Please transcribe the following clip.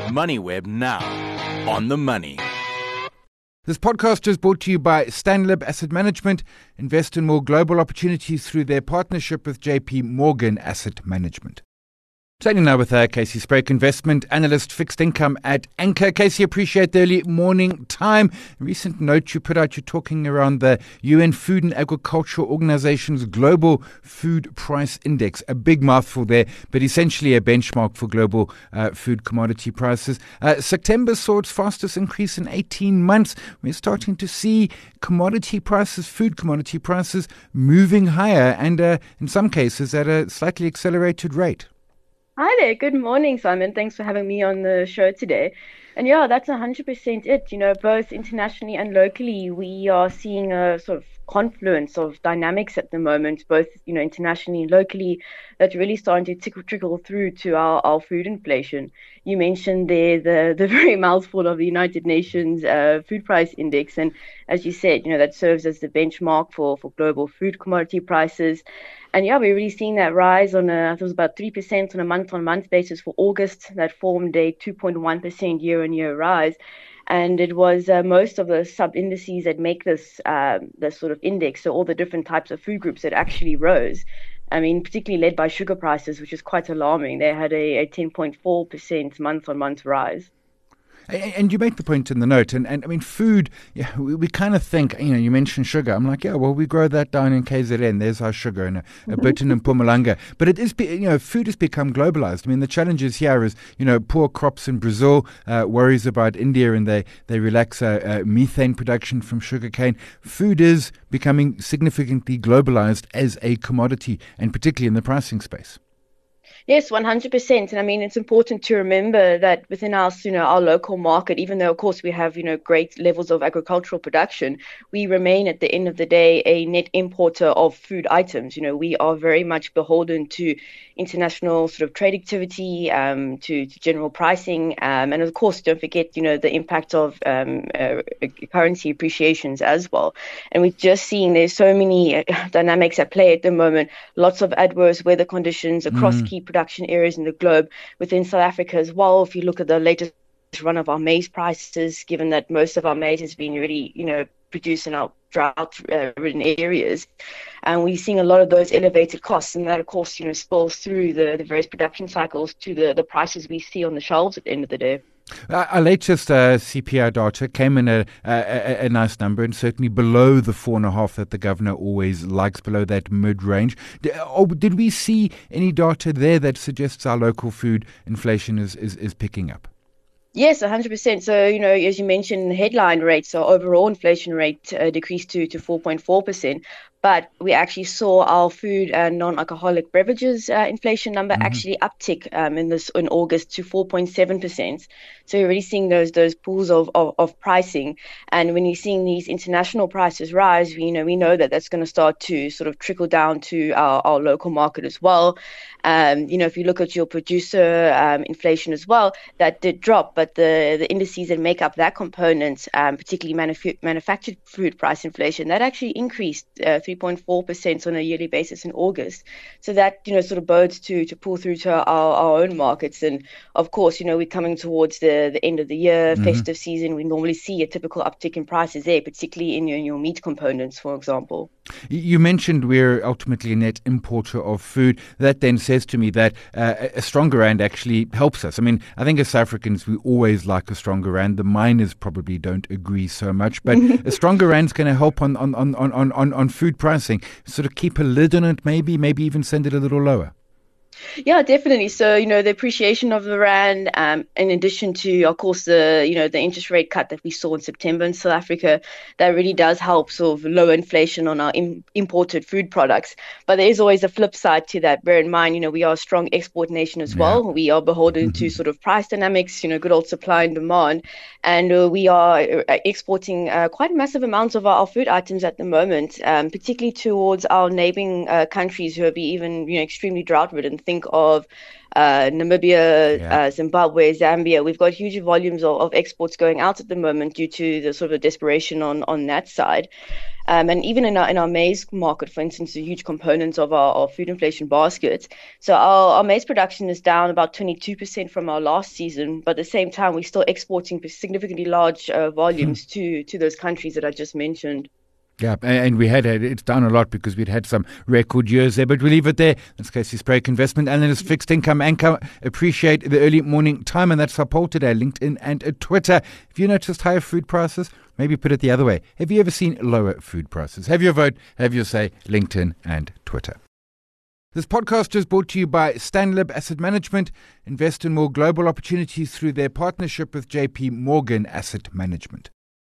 MoneyWeb now. On the money. This podcast is brought to you by Stanlib Asset Management. Invest in more global opportunities through their partnership with JP Morgan Asset Management. Standing now with Casey Sprake, investment analyst, fixed income at Anchor. Casey, appreciate the early morning time. A recent note you put out, you're talking around the UN Food and Agriculture Organization's Global Food Price Index. A big mouthful there, but essentially a benchmark for global food commodity prices. September saw its fastest increase in 18 months. We're starting to see commodity prices, food commodity prices, moving higher and in some cases at a slightly accelerated rate. Hi there. Good morning, Simon. Thanks for having me on the show today. And yeah, that's 100% it. You know, both internationally and locally, we are seeing a sort of confluence of dynamics at the moment, both, you know, internationally and locally, that's really starting to trickle through to our food inflation. You mentioned there the very mouthful of the United Nations Food Price Index. And as you said, you know, that serves as the benchmark for global food commodity prices. And yeah, we're really seeing that rise I think it was about 3% on a month-on-month basis for August. That formed a 2.1% year-on-year rise. And it was most of the sub-indices that make this sort of index, so all the different types of food groups that actually rose. I mean, particularly led by sugar prices, which is quite alarming. They had a 10.4% month-on-month rise. And you make the point in the note, and I mean, food, yeah, we kind of think, you know, you mentioned sugar. I'm like, yeah, well, we grow that down in KZN. There's our sugar and a bit in Mpumalanga. But it is, you know, food has become globalized. I mean, the challenges here is, you know, poor crops in Brazil, worries about India, and they relax methane production from sugarcane. Food is becoming significantly globalized as a commodity, and particularly in the pricing space. Yes, 100%. And I mean, it's important to remember that within us, you know, our local market, even though, of course, we have, you know, great levels of agricultural production, we remain at the end of the day a net importer of food items. You know, we are very much beholden to international sort of trade activity, to general pricing. And of course, don't forget, you know, the impact of currency appreciations as well. And we're just seeing there's so many dynamics at play at the moment, lots of adverse weather conditions across key production areas in the globe, within South Africa as well. If you look at the latest run of our maize prices, given that most of our maize has been really, you know, produced in our drought-ridden areas, and we're seeing a lot of those elevated costs, and that, of course, you know, spills through the various production cycles to the prices we see on the shelves at the end of the day. Our latest CPI data came in a nice number, and certainly below the 4.5 that the governor always likes, below that mid-range. Did we see any data there that suggests our local food inflation is picking up? Yes, 100%. So, you know, as you mentioned, headline rates, so overall inflation rate decreased to 4.4%. But we actually saw our food and non-alcoholic beverages inflation number actually uptick in August to 4.7%. So you're already seeing those pools of pricing. And when you're seeing these international prices rise, we know that that's going to start to sort of trickle down to our local market as well. You know, if you look at your producer inflation as well, that did drop, but the indices that make up that component, particularly manufactured food price inflation, that actually increased 3.4% on a yearly basis in August. So that, you know, sort of bodes to pull through to our own markets. And of course, you know, we're coming towards the end of the year, festive season. We normally see a typical uptick in prices there, particularly in your meat components, for example. You mentioned we're ultimately a net importer of food. That then says to me that a stronger rand actually helps us. I mean, I think as South Africans, we always like a stronger rand. The miners probably don't agree so much, but a stronger rand's going to help on food pricing. Sort of keep a lid on it, maybe even send it a little lower. Yeah, definitely. So, you know, the appreciation of the rand, in addition to, of course, the interest rate cut that we saw in September in South Africa, that really does help sort of lower inflation on our imported food products. But there is always a flip side to that. Bear in mind, you know, we are a strong export nation as well. We are beholden to sort of price dynamics, you know, good old supply and demand. And we are exporting quite massive amounts of our food items at the moment, particularly towards our neighboring countries who have been even, you know, extremely drought-ridden. think of Namibia, Zimbabwe, Zambia. We've got huge volumes of exports going out at the moment due to the sort of desperation on that side. And even in our maize market, for instance, a huge component of our food inflation basket. So our maize production is down about 22% from our last season, but at the same time, we're still exporting significantly large volumes to those countries that I just mentioned. Yeah, and we had it's down a lot because we'd had some record years there, but we'll leave it there. That's Casey Sprake, investment analyst, fixed income anchor. Appreciate the early morning time, and that's our poll today, LinkedIn and Twitter. If you noticed higher food prices, maybe put it the other way. Have you ever seen lower food prices? Have your vote, have your say, LinkedIn and Twitter. This podcast is brought to you by Stanlib Asset Management. Invest in more global opportunities through their partnership with JP Morgan Asset Management.